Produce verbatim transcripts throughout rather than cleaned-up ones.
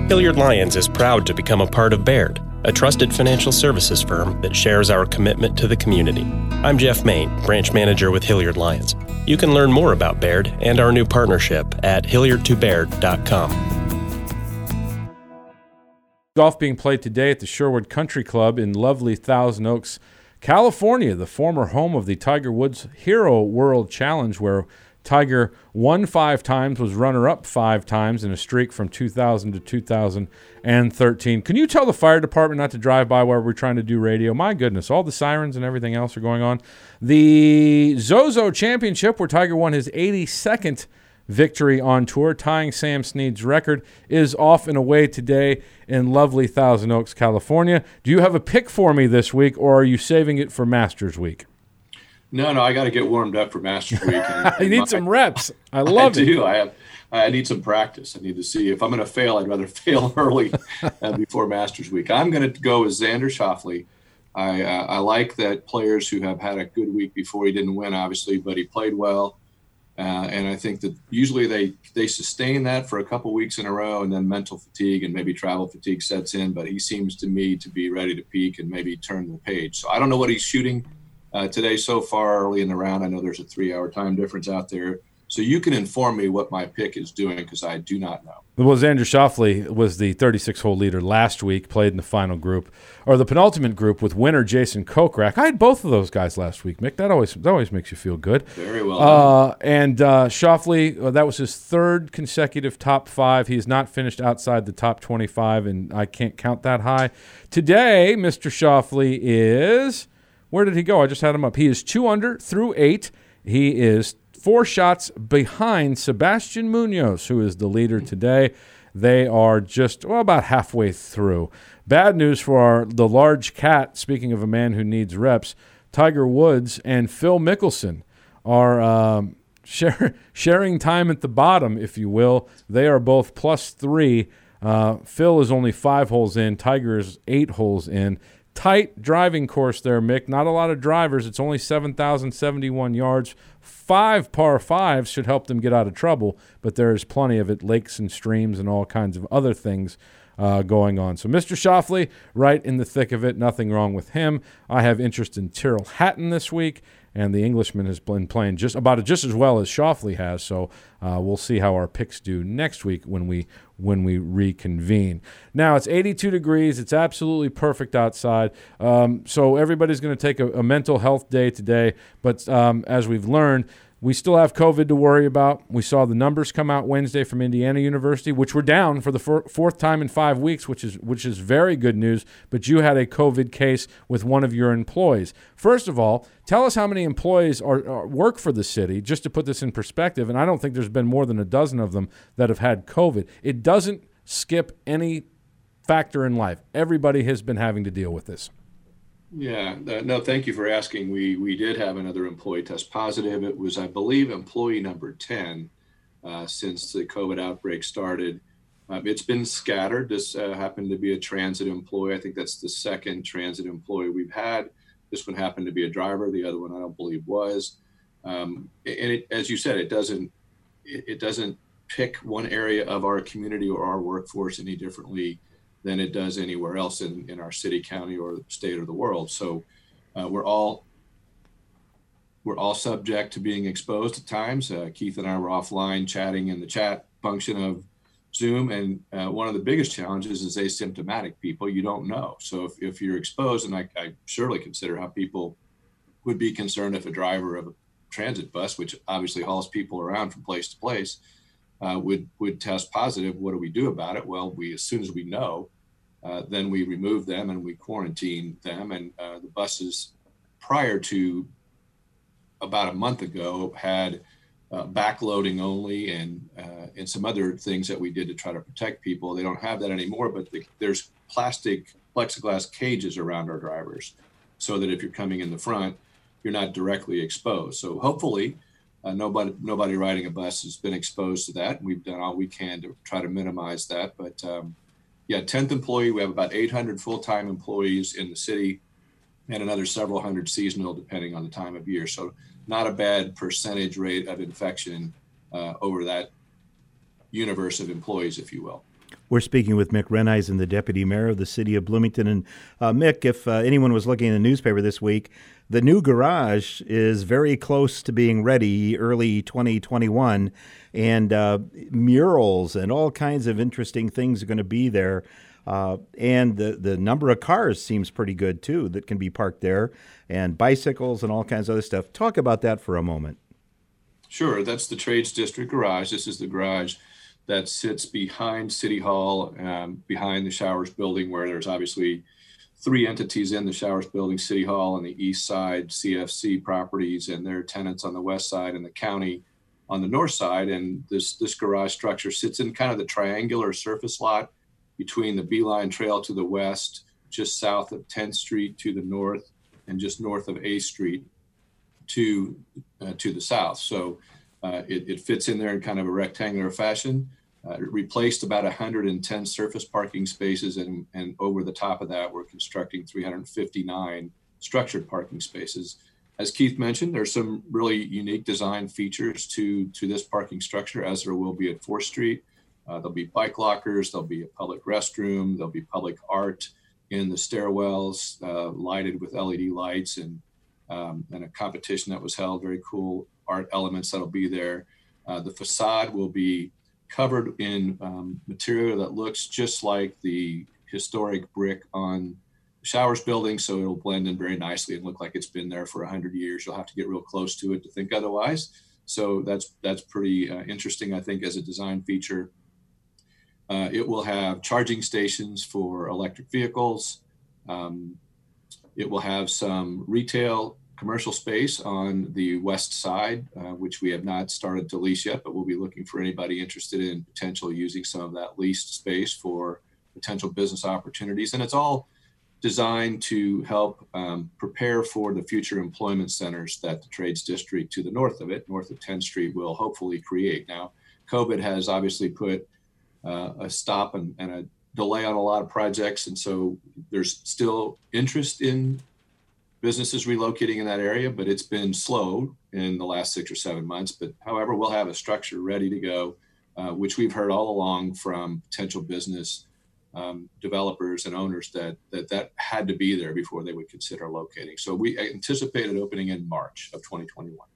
Hilliard Lyons is proud to become a part of Baird, a trusted financial services firm that shares our commitment to the community. I'm Jeff Main, branch manager with Hilliard Lyons. You can learn more about Baird and our new partnership at hilliard to baird dot com. Golf being played today at the Sherwood Country Club in lovely Thousand Oaks, California, the former home of the Tiger Woods Hero World Challenge, where Tiger won five times, was runner-up five times in a streak from two thousand to two thousand thirteen. Can you tell the fire department not to drive by while we're trying to do radio? My goodness, all the sirens and everything else are going on. The Zozo Championship, where Tiger won his eighty-second victory on tour, tying Sam Snead's record, is off and away today in lovely Thousand Oaks, California. Do you have a pick for me this week, or are you saving it for Masters Week? No, no, I got to get warmed up for Masters Week. And, I need my, some reps. I love I it. do. I have. I need some practice. I need to see if I'm going to fail. I'd rather fail early uh, before Masters Week. I'm going to go with Xander Schauffele. I uh, I like that players who have had a good week before. He didn't win, obviously, but he played well. Uh, and I think that usually they, they sustain that for a couple weeks in a row, and then mental fatigue and maybe travel fatigue sets in. But he seems to me to be ready to peak and maybe turn the page. So I don't know what he's shooting Uh, today so far early in the round. I know there's a three-hour time difference out there. So you can inform me what my pick is doing, because I do not know. Well, Xander Schauffele was the thirty-six hole leader last week, played in the final group, or the penultimate group, with winner Jason Kokrak. I had both of those guys last week, Mick. That always that always makes you feel good. Very well done. Uh, and uh, Schauffele, uh, that was his third consecutive top five. He has not finished outside the top twenty-five, and I can't count that high. Today, Mister Schauffele is... Where did he go? I just had him up. He is two under through eight. He is four shots behind Sebastian Munoz, who is the leader today. They are just well, about halfway through. Bad news for our, the large cat, speaking of a man who needs reps, Tiger Woods and Phil Mickelson are um, share, sharing time at the bottom, if you will. They are both plus three. Uh, Phil is only five holes in. Tiger is eight holes in. Tight driving course there, Mick. Not a lot of drivers. It's only seven thousand seventy-one yards. Five par fives should help them get out of trouble, but there is plenty of it, lakes and streams and all kinds of other things uh, going on. So Mister Schauffele, right in the thick of it. Nothing wrong with him. I have interest in Tyrrell Hatton this week, and the Englishman has been playing just about just as well as Schauffele has. So uh, we'll see how our picks do next week when we when we reconvene. Now, it's eighty-two degrees. It's absolutely perfect outside. Um, so everybody's going to take a, a mental health day today. But um, as we've learned, we still have COVID to worry about. We saw the numbers come out Wednesday from Indiana University, which were down for the for- fourth time in five weeks, which is which is very good news. But you had a COVID case with one of your employees. First of all, tell us how many employees are, are work for the city, just to put this in perspective. And I don't think there's been more than a dozen of them that have had COVID. It doesn't skip any factor in life. Everybody has been having to deal with this. Yeah, uh, no, thank you for asking. We we did have another employee test positive. It was, I believe, employee number ten uh, since the COVID outbreak started. Um, it's been scattered. This uh, happened to be a transit employee. I think that's the second transit employee we've had. This one happened to be a driver. The other one I don't believe was. Um, and it, as you said, it doesn't it, it doesn't pick one area of our community or our workforce any differently than it does anywhere else in, in our city, county, or the state or the world. So uh, we're all we're all subject to being exposed at times. Uh, Keith and I were offline chatting in the chat function of Zoom, and uh, one of the biggest challenges is asymptomatic people. You don't know. So if, if you're exposed, and I, I surely consider how people would be concerned if a driver of a transit bus, which obviously hauls people around from place to place, uh, would would test positive. What do we do about it? Well, we as soon as we know, Uh, then we remove them and we quarantine them. And uh, the buses prior to about a month ago had uh, backloading only and uh, and some other things that we did to try to protect people. They don't have that anymore, but the, there's plastic plexiglass cages around our drivers so that if you're coming in the front, you're not directly exposed. So hopefully uh, nobody nobody riding a bus has been exposed to that. We've done all we can to try to minimize that. But um, Yeah, tenth employee. We have about eight hundred full-time employees in the city and another several hundred seasonal, depending on the time of year. So not a bad percentage rate of infection uh, over that universe of employees, if you will. We're speaking with Mick Renneisen, the Deputy Mayor of the City of Bloomington. And uh, Mick, if uh, anyone was looking in the newspaper this week, the new garage is very close to being ready early twenty twenty-one, and uh, murals and all kinds of interesting things are going to be there. Uh, and the, the number of cars seems pretty good, too, that can be parked there, and bicycles and all kinds of other stuff. Talk about that for a moment. Sure. That's the Trades District Garage. This is the garage that sits behind City Hall, um, behind the Showers building, where there's obviously three entities in the Showers building: City Hall on the east side, C F C Properties and their tenants on the west side, and the county on the north side. And this, this garage structure sits in kind of the triangular surface lot between the Beeline Trail to the west, just south of tenth Street to the north, and just north of eighth Street to uh, to the south. So uh, it, it fits in there in kind of a rectangular fashion. Uh, it replaced about one hundred ten surface parking spaces, and, and over the top of that, we're constructing three hundred fifty-nine structured parking spaces. As Keith mentioned, there's some really unique design features to, to this parking structure, as there will be at fourth Street. Uh, there'll be bike lockers, there'll be a public restroom, there'll be public art in the stairwells, uh, lighted with L E D lights, and um, and a competition that was held, very cool art elements that'll be there. Uh, the facade will be covered in um, material that looks just like the historic brick on the Showers building, so it'll blend in very nicely and look like it's been there for one hundred years. You'll have to get real close to it to think otherwise. So that's that's pretty uh, interesting, I think, as a design feature. Uh, it will have charging stations for electric vehicles. Um, it will have some retail commercial space on the west side, uh, which we have not started to lease yet, but we'll be looking for anybody interested in potential using some of that leased space for potential business opportunities. And it's all designed to help um, prepare for the future employment centers that the Trades District to the north of it, north of tenth Street, will hopefully create. Now, COVID has obviously put uh, a stop and, and a delay on a lot of projects, and so there's still interest in businesses relocating in that area, but it's been slow in the last six or seven months. But however, we'll have a structure ready to go, uh, which we've heard all along from potential business um, developers and owners that, that that had to be there before they would consider locating. So we anticipate it opening in March of twenty twenty-one.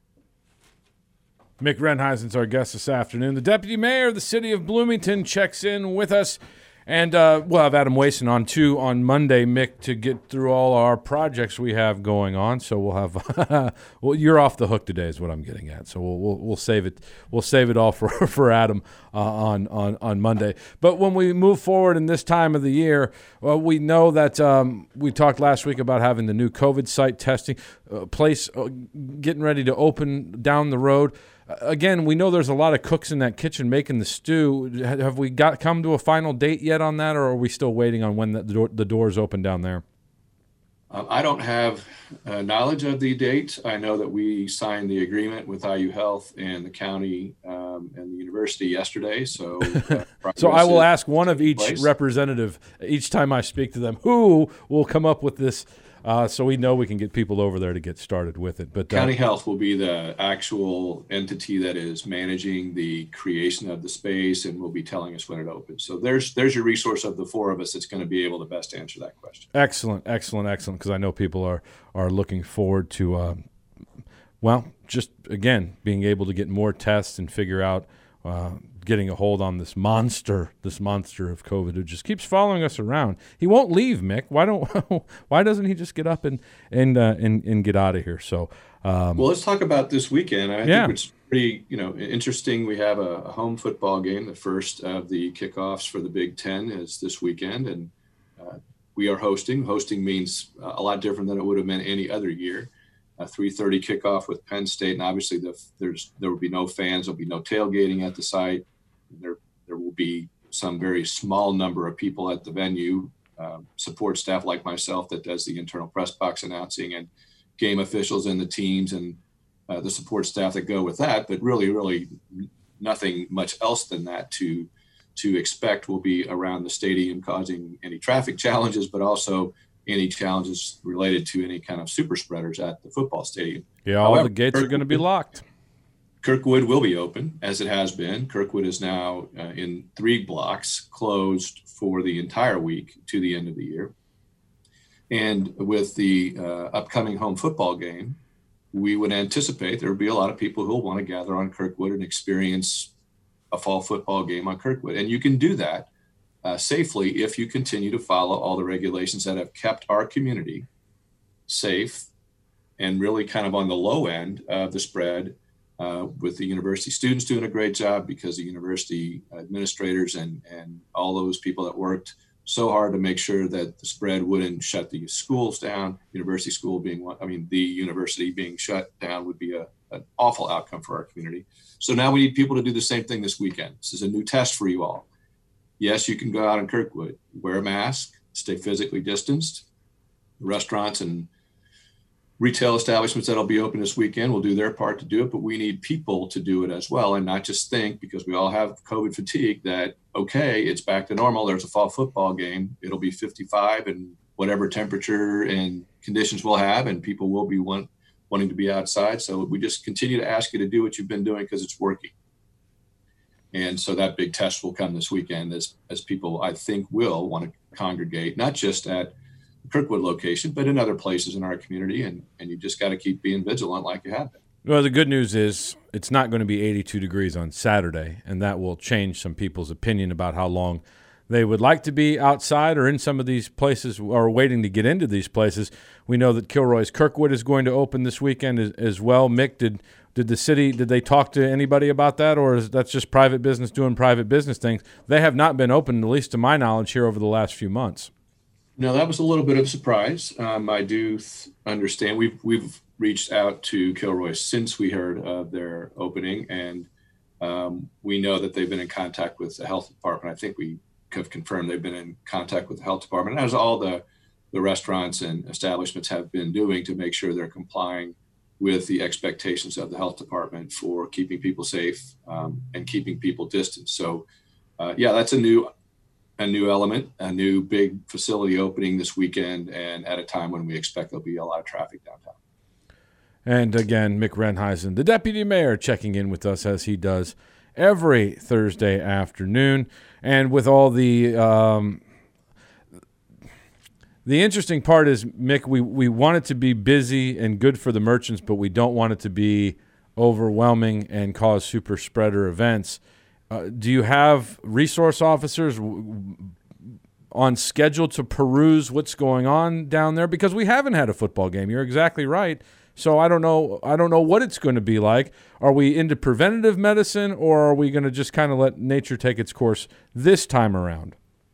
Mick Renheisen's our guest this afternoon. The Deputy Mayor of the City of Bloomington checks in with us. And uh, we'll have Adam Wason on, too, on Monday, Mick, to get through all our projects we have going on. So we'll have – well, you're off the hook today is what I'm getting at. So we'll we'll, we'll save it We'll save it all for, for Adam uh, on, on, on Monday. But when we move forward in this time of the year, well, we know that um, we talked last week about having the new COVID site testing uh, place uh, getting ready to open down the road. Again, we know there's a lot of cooks in that kitchen making the stew. Have we got come to a final date yet on that, or are we still waiting on when the, door, the doors open down there? Um, I don't have uh, knowledge of the date. I know that we signed the agreement with I U Health and the county um, and the university yesterday. So, uh, so I will ask one of each place. representative each time I speak to them who will come up with this. Uh, so we know we can get people over there to get started with it. But uh, County Health will be the actual entity that is managing the creation of the space and will be telling us when it opens. So there's there's your resource of the four of us that's going to be able to best answer that question. Excellent, excellent, excellent. Because I know people are are looking forward to, uh, well, just again being able to get more tests and figure out. Uh, getting a hold on this monster, this monster of COVID who just keeps following us around. He won't leave, Mick. Why don't? Why doesn't he just get up and and uh, and, and get out of here? So, um, well, let's talk about this weekend. I yeah. think it's pretty, you know, interesting. We have a, a home football game. The first of the kickoffs for the Big Ten is this weekend, and uh, we are hosting. Hosting means a lot different than it would have meant any other year. A three thirty kickoff with Penn State, and obviously the, there's there will be no fans. There'll be no tailgating at the site. There, there will be some very small number of people at the venue, uh, support staff like myself that does the internal press box announcing, and game officials and the teams and uh, the support staff that go with that. But really, really nothing much else than that to to expect will be around the stadium, causing any traffic challenges, but also any challenges related to any kind of super spreaders at the football stadium. Yeah, all However, the gates are going to be locked. Kirkwood will be open, as it has been. Kirkwood is now uh, in three blocks closed for the entire week to the end of the year. And with the uh, upcoming home football game, we would anticipate there would be a lot of people who will want to gather on Kirkwood and experience a fall football game on Kirkwood. And you can do that uh, safely if you continue to follow all the regulations that have kept our community safe and really kind of on the low end of the spread, uh, with the university students doing a great job because the university administrators and, and all those people that worked so hard to make sure that the spread wouldn't shut the schools down. University school being one, I mean, the university being shut down would be a, an awful outcome for our community. So now we need people to do the same thing this weekend. This is a new test for you all. Yes, you can go out in Kirkwood, wear a mask, stay physically distanced. Restaurants and retail establishments that'll be open this weekend will do their part to do it, but we need people to do it as well, and not just think, because we all have COVID fatigue, that, okay, it's back to normal. There's a fall football game. It'll be fifty-five and whatever temperature and conditions we'll have, and people will be want, wanting to be outside. So we just continue to ask you to do what you've been doing because it's working. And so that big test will come this weekend as, as people, I think, will want to congregate, not just at Kirkwood location, but in other places in our community, and, and you just got to keep being vigilant like you have been. Well, the good news is it's not going to be eighty-two degrees on Saturday, and that will change some people's opinion about how long they would like to be outside or in some of these places or waiting to get into these places. We know that Kilroy's Kirkwood is going to open this weekend as, as well. Mick, did did the city, did they talk to anybody about that, or is that just private business doing private business things? They have not been open, at least to my knowledge, here over the last few months. No, that was a little bit of a surprise. Um, I do th- understand. We've we've reached out to Kilroy since we heard of their opening, and um, we know that they've been in contact with the health department. I think we have confirmed they've been in contact with the health department, as all the, the restaurants and establishments have been doing to make sure they're complying with the expectations of the health department for keeping people safe um, and keeping people distant. So, uh, yeah, that's a new a new element, a new big facility opening this weekend, and at a time when we expect there'll be a lot of traffic downtown. And again, Mick Renheisen, the deputy mayor, checking in with us as he does every Thursday afternoon. And with all the um, the interesting part is, Mick, we, we want it to be busy and good for the merchants, but we don't want it to be overwhelming and cause super spreader events. Uh, do you have resource officers w- on schedule to peruse what's going on down there? Because we haven't had a football game. You're exactly right. So I don't know. I don't know what it's going to be like. Are we into preventative medicine, or are we going to just kind of let nature take its course this time around?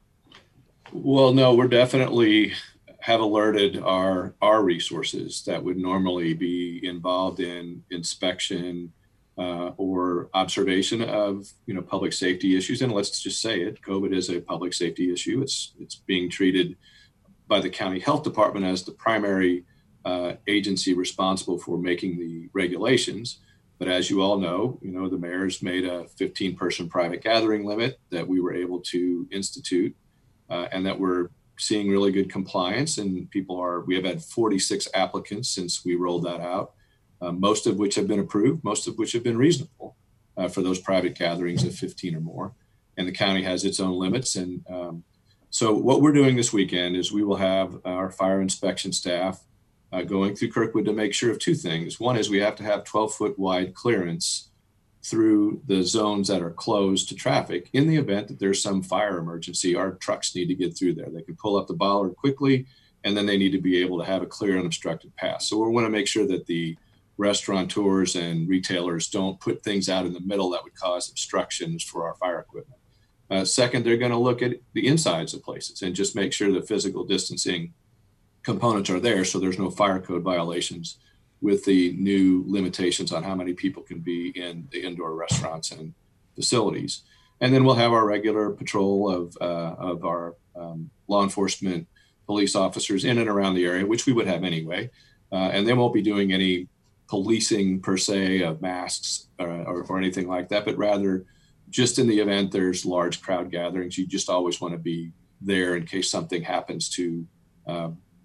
Well, no, we're definitely have alerted our our resources that would normally be involved in inspection Uh, or observation of, you know, public safety issues. And let's just say it, COVID is a public safety issue. It's it's being treated by the county health department as the primary uh, agency responsible for making the regulations. But as you all know, you know, the mayor's made a fifteen person private gathering limit that we were able to institute uh, and that we're seeing really good compliance. And people are, we have had forty-six applicants since we rolled that out. Uh, most of which have been approved, most of which have been reasonable uh, for those private gatherings of fifteen or more. And the county has its own limits. And um, so what we're doing this weekend is we will have our fire inspection staff uh, going through Kirkwood to make sure of two things. One is we have to have twelve foot wide clearance through the zones that are closed to traffic. In the event that there's some fire emergency, our trucks need to get through there. They can pull up the bollard quickly, and then they need to be able to have a clear unobstructed path. So we want to make sure that the restaurateurs and retailers don't put things out in the middle that would cause obstructions for our fire equipment. Uh, second, they're going to look at the insides of places and just make sure the physical distancing components are there so there's no fire code violations with the new limitations on how many people can be in the indoor restaurants and facilities. And then we'll have our regular patrol of, uh, of our um, law enforcement police officers in and around the area, which we would have anyway. Uh, and they won't be doing any policing per se of masks uh, or, or anything like that, but rather just in the event there's large crowd gatherings, you just always want to be there in case something happens to um,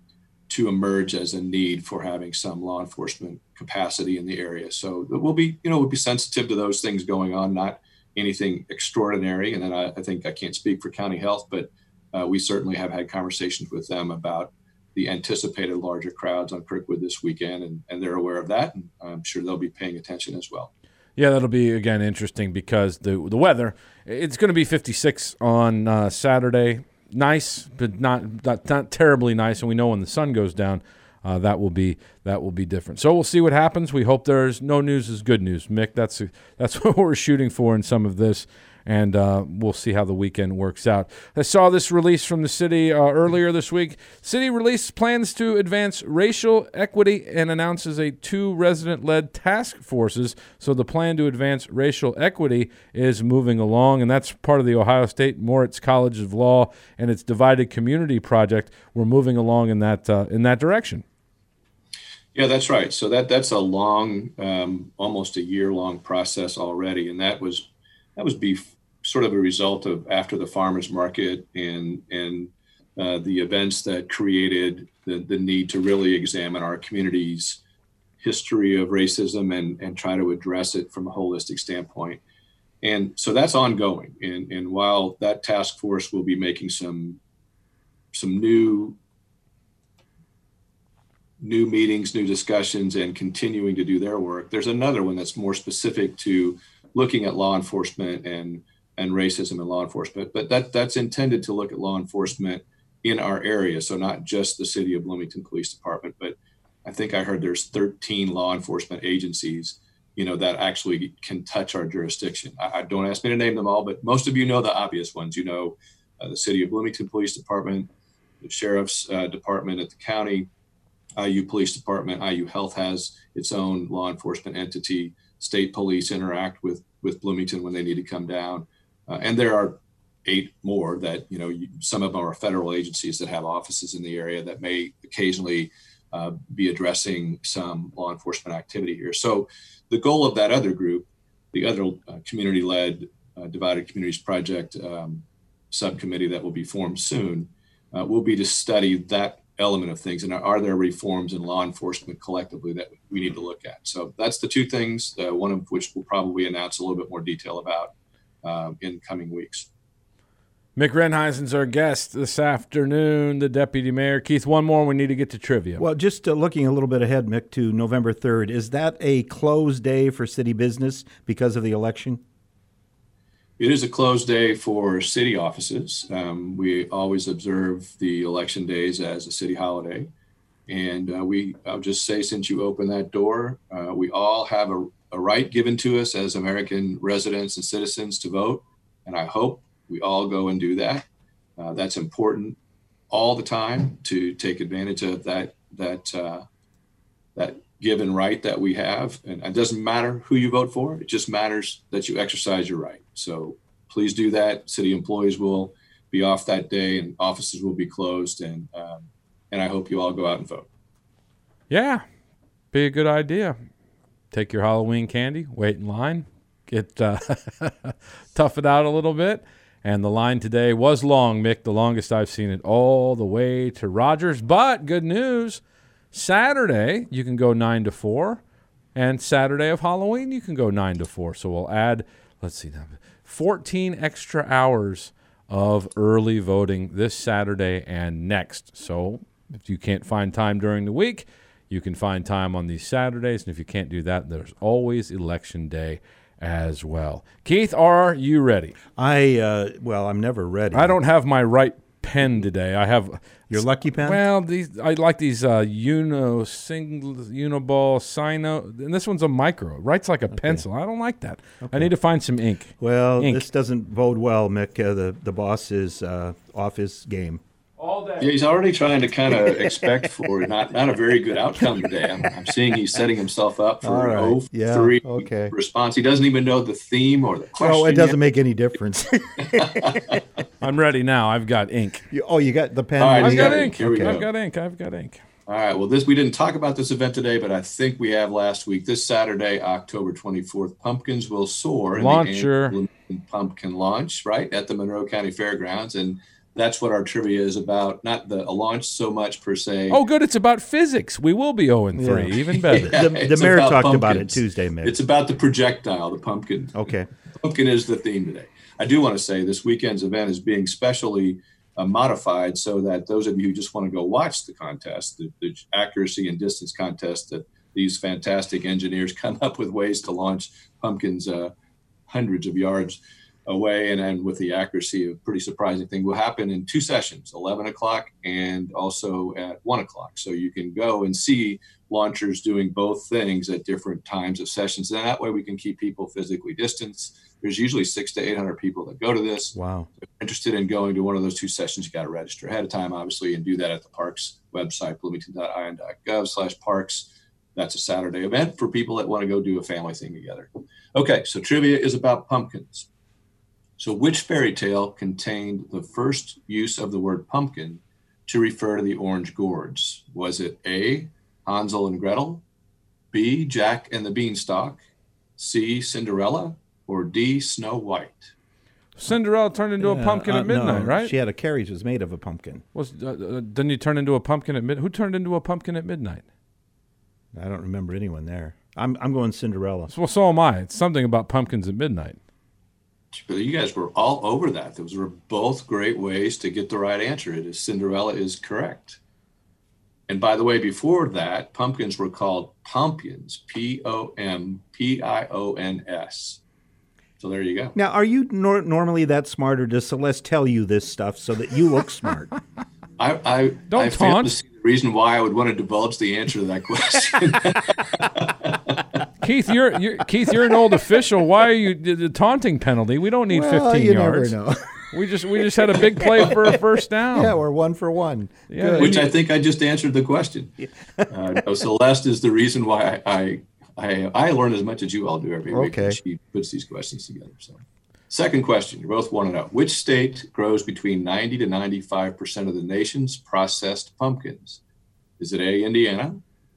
to emerge as a need for having some law enforcement capacity in the area. So we'll be, you know, we'll be sensitive to those things going on, not anything extraordinary. And then I, I think I can't speak for county health, but uh, we certainly have had conversations with them about the anticipated larger crowds on Kirkwood this weekend, and, and they're aware of that. And I'm sure they'll be paying attention as well. Yeah, that'll be, again, interesting because the the weather, it's going to be fifty-six on uh, Saturday. Nice, but not, not not terribly nice. And we know when the sun goes down, uh, that will be that will be different. So we'll see what happens. We hope there's no news is good news, Mick. That's that's what we're shooting for in some of this, and uh, we'll see how the weekend works out. I saw this release from the city uh, earlier this week. City released plans to advance racial equity and announces a two resident-led task forces. So the plan to advance racial equity is moving along, and that's part of the Ohio State Moritz College of Law and its Divided Community Project. We're moving along in that uh, in that direction. Yeah, that's right. So that that's a long, um, almost a year-long process already, and that was that was beef. sort of a result of after the farmers market and and uh, the events that created the, the need to really examine our community's history of racism and, and try to address it from a holistic standpoint. And so that's ongoing. And, and while that task force will be making some some new new meetings, new discussions, and continuing to do their work, there's another one that's more specific to looking at law enforcement and and racism in law enforcement, but that that's intended to look at law enforcement in our area. So not just the City of Bloomington Police Department, but I think I heard there's thirteen law enforcement agencies, you know, that actually can touch our jurisdiction. I, I don't ask me to name them all, but most of you know the obvious ones. You know, uh, the City of Bloomington Police Department, the Sheriff's uh, Department at the county, I U Police Department. I U Health has its own law enforcement entity. State police interact with with Bloomington when they need to come down. Uh, and there are eight more that, you know, you, some of them are federal agencies that have offices in the area that may occasionally uh, be addressing some law enforcement activity here. So the goal of that other group, the other uh, community-led uh, Divided Communities Project um, subcommittee that will be formed soon, uh, will be to study that element of things. And are, are there reforms in law enforcement collectively that we need to look at? So that's the two things, uh, one of which we'll probably announce a little bit more detail about Uh, in coming weeks. Mick Renheisen's our guest this afternoon, the deputy mayor. Keith, one more. We need to get to trivia. Well, just uh, looking a little bit ahead, Mick, to November third, is that a closed day for city business because of the election? It is a closed day for city offices. Um, we always observe the election days as a city holiday. And uh, we, I'll just say, since you opened that door, uh, we all have a a right given to us as American residents and citizens to vote. And I hope we all go and do that. Uh, that's important all the time to take advantage of that, that, uh, that given right that we have. And it doesn't matter who you vote for. It just matters that you exercise your right. So please do that. City employees will be off that day and offices will be closed. And, um, and I hope you all go out and vote. Yeah, be a good idea. Take your Halloween candy, wait in line, get uh, tough it out a little bit. And the line today was long, Mick, the longest I've seen it, all the way to Rogers. But good news, Saturday you can go nine to four, and Saturday of Halloween you can go nine to four. So we'll add, let's see, fourteen extra hours of early voting this Saturday and next. So if you can't find time during the week, you can find time on these Saturdays, and if you can't do that, there's always Election Day as well. Keith, are you ready? I, uh, well, I'm never ready. I don't have my right pen today. I have your lucky pen. Well, these I like these uh, Uno single Uniball Sino, and this one's a micro. It writes like a okay. pencil. I don't like that. Okay. I need to find some ink. Well, ink. This doesn't bode well, Mick. Uh, the the boss is uh, off his game. All day. Yeah, he's already trying to kind of expect for not, not a very good outcome today. I'm, I'm seeing he's setting himself up for right. an oh yeah, three okay. response. He doesn't even know the theme or the question. Oh, it doesn't yet. make any difference. I'm ready now. I've got ink. You, oh, you got the pen? All right, I've got got ink. Here we I've go. got ink. I've got ink. All right. Well, this we didn't talk about this event today, but I think we have last week. This Saturday, October twenty-fourth, pumpkins will soar in Launcher. the Pumpkin Launch, right, at the Monroe County Fairgrounds. And that's what our trivia is about. Not the a launch so much per se. Oh, good. It's about physics. We will be oh and three, Yeah. even better. Yeah, The, the it's mayor about talked about it pumpkins. Tuesday, Mick. It's about the projectile, the pumpkin. Okay. Pumpkin is the theme today. I do want to say this weekend's event is being specially uh, modified so that those of you who just want to go watch the contest, the, the accuracy and distance contest, that these fantastic engineers come up with ways to launch pumpkins uh, hundreds of yards away, and then with the accuracy, a pretty surprising thing will happen in two sessions, eleven o'clock and also at one o'clock. So you can go and see launchers doing both things at different times of sessions. And that way we can keep people physically distanced. There's usually six to eight hundred people that go to this. Wow. If you're interested in going to one of those two sessions, you got to register ahead of time, obviously, and do that at the parks website, bloomington dot i n dot gov slash parks. That's a Saturday event for people that want to go do a family thing together. Okay, so trivia is about pumpkins. So which fairy tale contained the first use of the word pumpkin to refer to the orange gourds? Was it A, Hansel and Gretel, B, Jack and the Beanstalk, C, Cinderella, or D, Snow White? Cinderella turned into a Yeah, pumpkin uh, at midnight, no, right? She had a carriage that was made of a pumpkin. Was uh, uh, didn't you turn into a pumpkin at midnight? Who turned into a pumpkin at midnight? I don't remember anyone there. I'm I'm going Cinderella. Well, so am I. It's something about pumpkins at midnight. But you guys were all over that. Those were both great ways to get the right answer. It is Cinderella is correct. And by the way, before that, pumpkins were called pompions, P O M P I O N S. So there you go. Now, are you nor- normally that smart, or does Celeste tell you this stuff so that you look smart? I, I Don't I failed taunt. to see the reason why I would want to divulge the answer to that question. Keith, you're, you're Keith. You're an old official. Why are you the, the taunting penalty? We don't need Well, fifteen you yards. never know. We just we just had a big play for a first down. Yeah, we're one for one. Yeah, Good. Which I think I just answered the question. Uh, no, Celeste is the reason why I, I I I learn as much as you all do every week. Okay. And she puts these questions together. So, second question, you both want to know which state grows between ninety to ninety-five percent of the nation's processed pumpkins? Is it A, Indiana,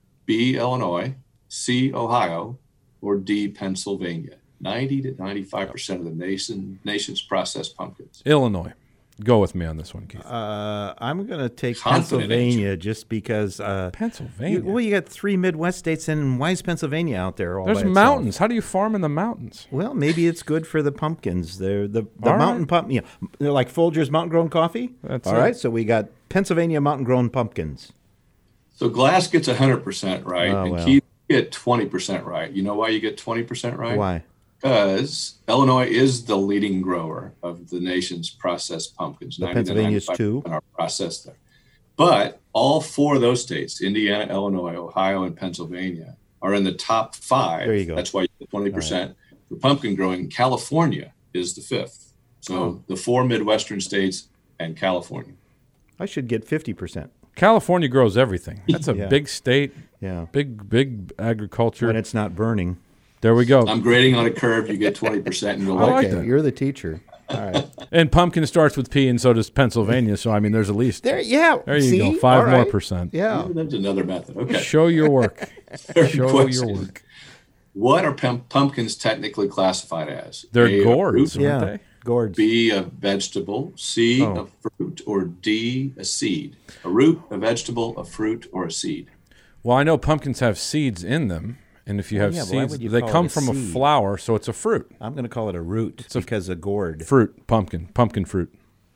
B, Illinois, C, Ohio, or D, Pennsylvania? ninety to ninety-five percent of the nation nation's processed pumpkins. Illinois. Go with me on this one, Keith. Uh, I'm going to take Confident Pennsylvania just because. Uh, Pennsylvania. you, well, you got three Midwest states, and why is Pennsylvania out there all There's by itself? mountains. How do you farm in the mountains? Well, maybe it's good for the pumpkins. They're the the All mountain right. pump. You know, they're like Folgers mountain grown coffee. That's all it. right. So we got Pennsylvania mountain grown pumpkins. So Glass gets one hundred percent right, Oh, and well. Keith get twenty percent right. You know why you get twenty percent right? Why? Because Illinois is the leading grower of the nation's processed pumpkins. But ninety to Pennsylvania's ninety-five too? percent are processed there. But all four of those states, Indiana, Illinois, Ohio, and Pennsylvania, are in the top five. There you go. That's why you get twenty percent. For pumpkin growing, California is the fifth. So Oh. the four Midwestern states and California. I should get fifty percent. California grows everything. That's a Yeah. big state, Yeah. big big agriculture. When it's not burning. There we go. I'm grading on a curve. You get twenty percent and you'll I like like it. that. Okay, you're the teacher. All right. And pumpkin starts with P, and so does Pennsylvania. So I mean, there's at least There, yeah. there you see? go, five All more right. percent. Yeah. That's another method. Okay. Show your work. Third Show question. your work. What are pum- pumpkins technically classified as? They're A, a gourds, fruit, aren't Yeah. they? Gourds. B, a vegetable, C, Oh. a fruit, or D, a seed? A root, a vegetable, a fruit, or a seed? Well, I know pumpkins have seeds in them, and if you have yeah, but why seeds, would you they call it come a from a seed? flower, so it's a fruit. I'm going to call it a root because a gourd. Fruit, pumpkin, pumpkin fruit.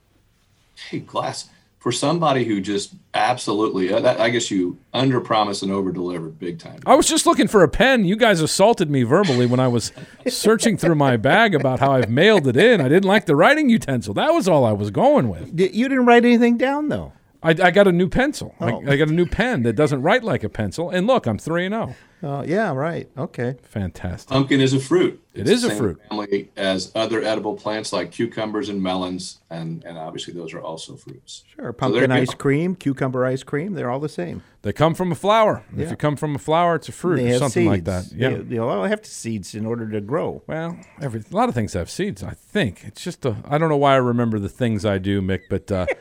Hey, Glass, for somebody who just absolutely, uh, that, I guess you under-promised and over-delivered big time. I was just looking for a pen. You guys assaulted me verbally when I was searching through my bag about how I've mailed it in. I didn't like the writing utensil. That was all I was going with. D- You didn't write anything down, though. I, I got a new pencil. Oh. I, I got a new pen that doesn't write like a pencil. And look, I'm three and zero. Oh, yeah, right. Okay. Fantastic. Pumpkin is a fruit. It It's is the a same fruit. family as other edible plants like cucumbers and melons, and, and obviously those are also fruits. Sure. there Pumpkin you ice go. cream, cucumber ice cream, they're all the same. They come from a flower. Yeah. If you come from a flower, it's a fruit They or have something like seeds. that. Yeah. They, they all have seeds in order to grow. Well, every a lot of things have seeds. I think it's just a. I don't know why I remember the things I do, Mick, but uh,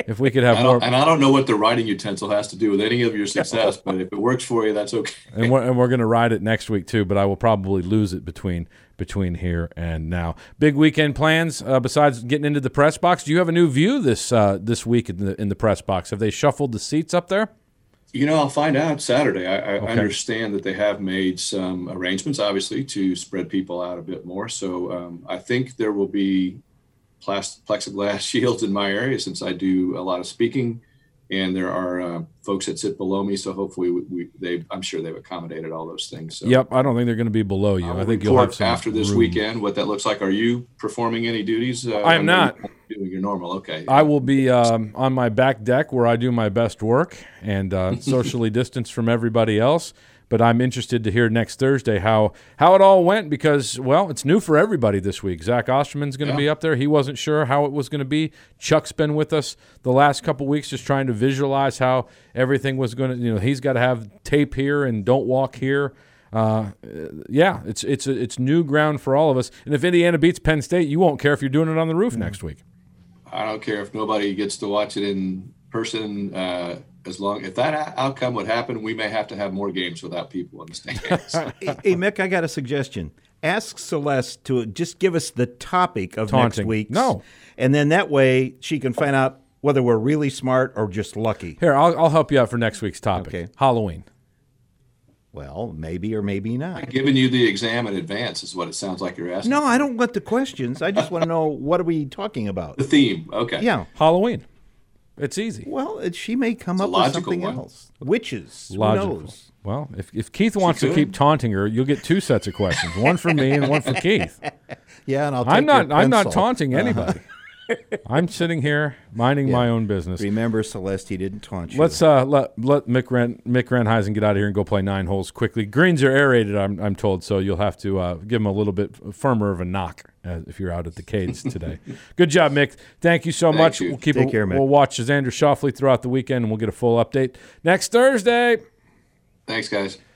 if we could have I more. don't, and I don't know what the writing utensil has to do with any of your success, but if it works for you, that's okay. And we're, and we're going to ride it next week too, but I will probably lose it between between here and now. Big weekend plans uh, besides getting into the press box. Do you have a new view this uh, this week in the in the press box? Have they shuffled the seats up there? You know, I'll find out Saturday. I, I Okay. understand that they have made some arrangements, obviously, to spread people out a bit more. So um, I think there will be plastic, plexiglass shields in my area since I do a lot of speaking, and there are uh, folks that sit below me. So hopefully, we, we they I'm sure they've accommodated all those things. So Yep, I don't think they're going to be below you. I'll I think you'll have report some after this room. weekend what that looks like. Are you performing any duties? Uh, I am know not. you're Doing your normal, okay. I will be um, on my back deck where I do my best work and uh, socially distanced from everybody else. But I'm interested to hear next Thursday how how it all went because, well, it's new for everybody this week. Zach Osterman's going to Yeah. be up there. He wasn't sure how it was going to be. Chuck's been with us the last couple weeks just trying to visualize how everything was going to, you know, he's got to have tape here and don't walk here. Uh, yeah, it's it's it's new ground for all of us. And if Indiana beats Penn State, you won't care if you're doing it on the roof Mm-hmm. next week. I don't care if nobody gets to watch it in person. Uh, as long if that o- outcome would happen, we may have to have more games without people in the stands. hey, hey, Mick, I got a suggestion. Ask Celeste to just give us the topic of Taunting. next week's. No. And then that way she can find out whether we're really smart or just lucky. Here, I'll, I'll help you out for next week's topic. Okay. Halloween. Well, maybe or maybe not. Giving you the exam in advance is what it sounds like you're asking. No, I don't want the questions. I just want to know what are we talking about. The theme, okay. Yeah. Halloween. It's easy. Well, it, she may come It's a up with logical something one. else. Witches. Logical. Who knows? Well, if, if Keith wants to could. keep taunting her, you'll get two sets of questions, one for me and one for Keith. Yeah, and I'll take I'm not. your I'm not pencil. taunting anybody. I'm sitting here minding my own business. Remember, Celeste, he didn't taunt you. Let's uh, let let Mick Ren, Mick Renheisen get out of here and go play nine holes quickly. Greens are aerated, I'm I'm told, so you'll have to uh, give him a little bit firmer of a knock uh, if you're out at the Cades today. Good job, Mick. Thank you so Thank much. you. We'll keep Take a, care, Mick. We'll watch Xander Schauffele throughout the weekend, and we'll get a full update next Thursday. Thanks, guys.